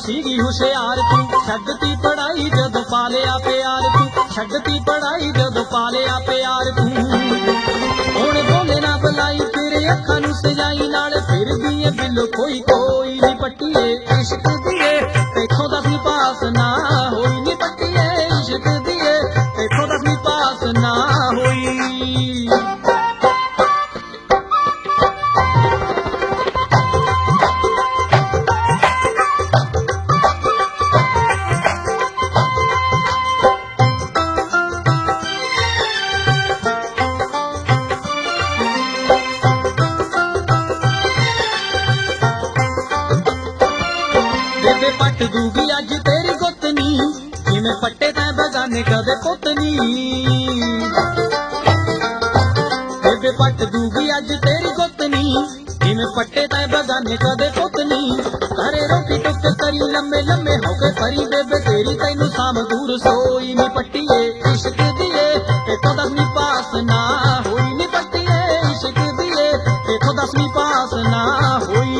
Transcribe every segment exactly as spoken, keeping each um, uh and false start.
ਸੀਗੀ ਹੁਸ਼ਿਆਰ ਤੂੰ ਛੱਡਤੀ ਪੜਾਈ ਜਦੋਂ ਪਾ ਲਿਆ ਪਿਆਰ ਤੂੰ ਛੱਡਤੀ ਪੜਾਈ ਜਦੋਂ ਪਾ ਲਿਆ ਪਿਆਰ ਤੂੰ ਹੁਣ ਬੋਲੇ ਨਾ ਬੁਲਾਈ ਤੇਰੇ ਅੱਖਾਂ ਨੂੰ ਸਜਾਈ ਨਾਲ ਫਿਰਦੀ ਏ ਬਿੱਲੋ ਕੋਈ ਕੋਈ ਨੀ ਪੱਟੀਏ ਇਸ਼ਕ ਦੀਏ ਤੇਥੋਂ ਦਸਵੀਂ ਪਾਸ ਨਾ ਹੋਈ ਨੀ ਪੱਟੀਏ ਇਸ਼ਕ ਦੀਏ ਤੇਥੋਂ ਦਸਵੀਂ ਪਾਸ ਨਾ ਹੋਈ। ਬੇਬੇ ਪੱਟ ਦੂਗੀ ਅੱਜ ਤੇਰੀ ਗੁੱਤ ਨੀ ਜਿਵੇਂ ਪੱਟੇ ਤੈਂ ਬਗਾਨੇ ਕਦੇ ਪੁੱਤ ਨੀ ਬੇਬੇ ਪੱਟ ਦੂਗੀ ਅੱਜ ਤੇਰੀ ਗੁੱਤ ਨੀ ਜਿਵੇਂ ਪੱਟੇ ਤੈਂ ਬਗਾਨੇ ਕਦੇ ਪੁੱਤ ਨੀ ਘਰੇ ਰੋਟੀ ਟੁੱਕ ਕਰੀ ਲੰਮੇ ਲੰਮੇ ਹੋ ਕੇ ਪਰੀ ਬੇਬੇ ਤੇਰੀ ਤੈਨੂੰ ਸਾਮ ਦੂਰ ਸੋਈ ਨੀ ਪੱਟੀਏ ਇਸ਼ਕ ਦੀਏ ਤੇਥੋਂ ਦਸਵੀਂ ਪਾਸ ਨਾ ਹੋਈ ਨੀ ਪੱਟੀਏ ਇਸ਼ਕ ਦੀਏ ਤੇਥੋਂ ਦਸਵੀਂ ਪਾਸ ਨਾ ਹੋਈ।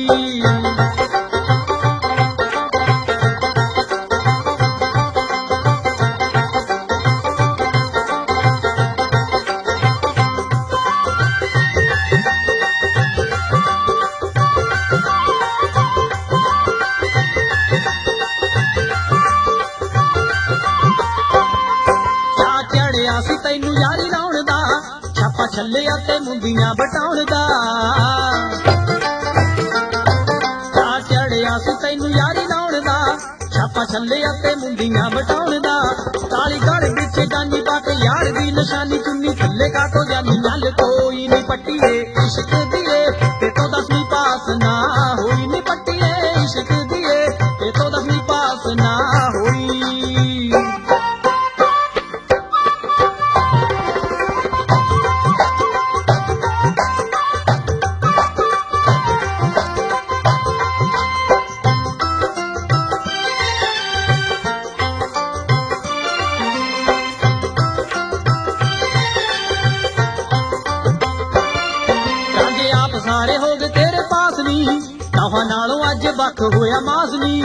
ਸੀ ਤੈਨੂੰ ਯਾਰੀ ਲਾਉਣ ਦਾ ਛਾਪਾ ਛੱਲਿਆ ਤੇ ਮੁੰਦੀਆਂ ਬਟਾਉਣ ਦਾ ਚਾ ਚੜਿਆ ਸੀ ਤੈਨੂੰ ਯਾਰੀ ਲਾਉਣ ਦਾ ਛਾਪਾ ਛੱਲਿਆ ਤੇ ਮੁੰਦੀਆਂ ਬਟਾਉਣ ਦਾ ਕਾਲੀ ਗੜ ਵਿੱਚ ਗਾਨੀ ਪਾ ਕੇ ਯਾਰ ਦੀ ਨਿਸ਼ਾਨੀ ਚੁੰਨੀ ਥੱਲੇ ਕਾ ਤੋਂ ਜਾਨੀ ਨਾਲ ਕੋਈ ਨੀ ਪੱਟੀਏ ਇਸ਼ਕ ਦੀਏ ਤੇਥੋਂ ਦਸਵੀਂ ਪਾਸ ਨਾ ਹੋਈ ਨੀ ਪੱਟੀਏ ਇਸ਼ਕ ਦੀਏ ਤੇਥੋਂ ਦਸਵੀਂ ਪਾਸ ਨਾ ਹੋਈ। ਸਾਰੇ ਹੋ ਗਏ ਤੇਰੇ ਪਾਸ ਨੀ ਨਵਾਂ ਨਾਲੋਂ ਅੱਜ ਵੱਖ ਹੋਇਆ ਮਾਸ ਨੀ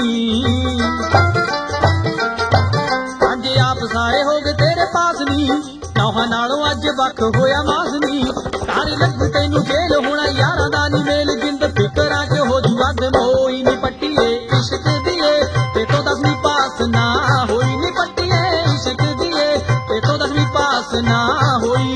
ਅੱਜ ਆਪ ਸਾਰੇ ਹੋ ਗਏ ਤੇਰੇ ਪਾਸ ਨੀ ਨਵਾਂ ਨਾਲੋਂ ਅੱਜ ਵੱਖ ਹੋਇਆ ਮਾਸ ਨੀ ਤਾਰੇ ਲੱਗ ਤੈਨੂੰ ਜੇਲ ਹੋਣਾ ਯਾਰਾਂ ਦਾ ਨੀ ਮੇਲ ਜਿੰਦ ਫਿਕਰਾਂ ਚ ਹੋ ਜੂ ਅੱਗ ਮੋਈ ਨੀ ਪੱਟੀਏ ਇਸ਼ਕ ਦੀਏ ਤੇਥੋਂ ਦਸਵੀਂ ਪਾਸ ਨਾ ਹੋਈ ਨੀ ਪੱਟੀਏ ਇਸ਼ਕ ਦੀਏ ਤੇਥੋਂ ਦਸਵੀਂ ਪਾਸ ਨਾ ਹੋਈ।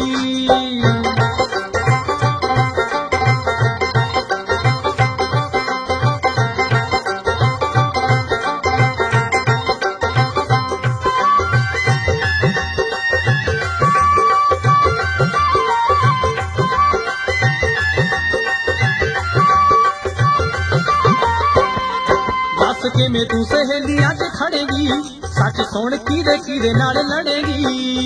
ਕਿਵੇਂ ਤੂੰ ਸਹੇਲੀਆਂ ਚ ਖੜੇਗੀ ਸੱਚ ਸੁਣ ਕਿਹਦੇ ਕਿਹਦੇ ਨਾਲ ਲੜੇਗੀ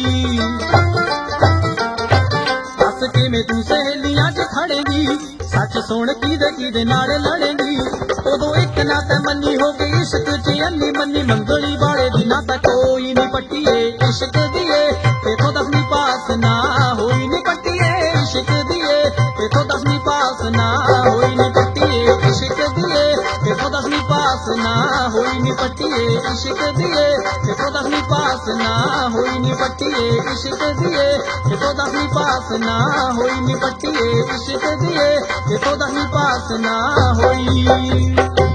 ਦੱਸ ਕਿਵੇਂ ਤੂੰ ਸਹੇਲੀਆਂ ਚ ਖੜੇਗੀ ਸੱਚ ਸੁਣ ਕਿਹਦੇ ਕਿਹਦੇ ਨਾਲ ਲੜੇਗੀ ਉਦੋਂ ਇੱਕ ਨਾ ਤਾਂ ਮੰਨੀ ਹੋ ਗਈ ਇਸ਼ਕ ਚ ਅੰਨੀ ਮੰਨੀ ਮੰਗਲੀ ਵਾਲੇ ਦੀ ਨਾ ਤਾਂ ਕੋਈ ਨੀ ਪੱਟੀਏ ਇਸ਼ਕ ਦੀਏ ਤੇਥੋਂ ਦਸਵੀਂ ਪਾਸ ਨਾ ਹੋਈ ਨੀ ਪੱਟੀਏ ਇਸ਼ਕ ਦੀਏ ਤੇਥੋਂ ਦਸਵੀਂ ਪਾਸ ਨਾ ਹੋਈ ਨੀ ਪੱਟੀਏ ਇਸ਼ਕ ਦੀਏ ਤੇਥੋਂ ਦਸਵੀਂ ਪਾਸ ਨਾ ਹੋਈ ਨੀ ਪੱਟੀਏ ਇਸ਼ਕ ਦੀਏ ਤੇਥੋਂ ਦਸਵੀਂ ਪਾਸ ਨਾ ਹੋਈ ਨੀ ਪੱਟੀਏ ਇਸ਼ਕ ਦੀਏ ਤੇਥੋਂ ਦਸਵੀਂ ਪਾਸ ਨਾ ਹੋਈ ਨੀ ਪੱਟੀਏ ਇਸ਼ਕ ਦੀਏ ਤੇਥੋਂ ਦਸਵੀਂ ਪਾਸ ਨਾ ਹੋਈ।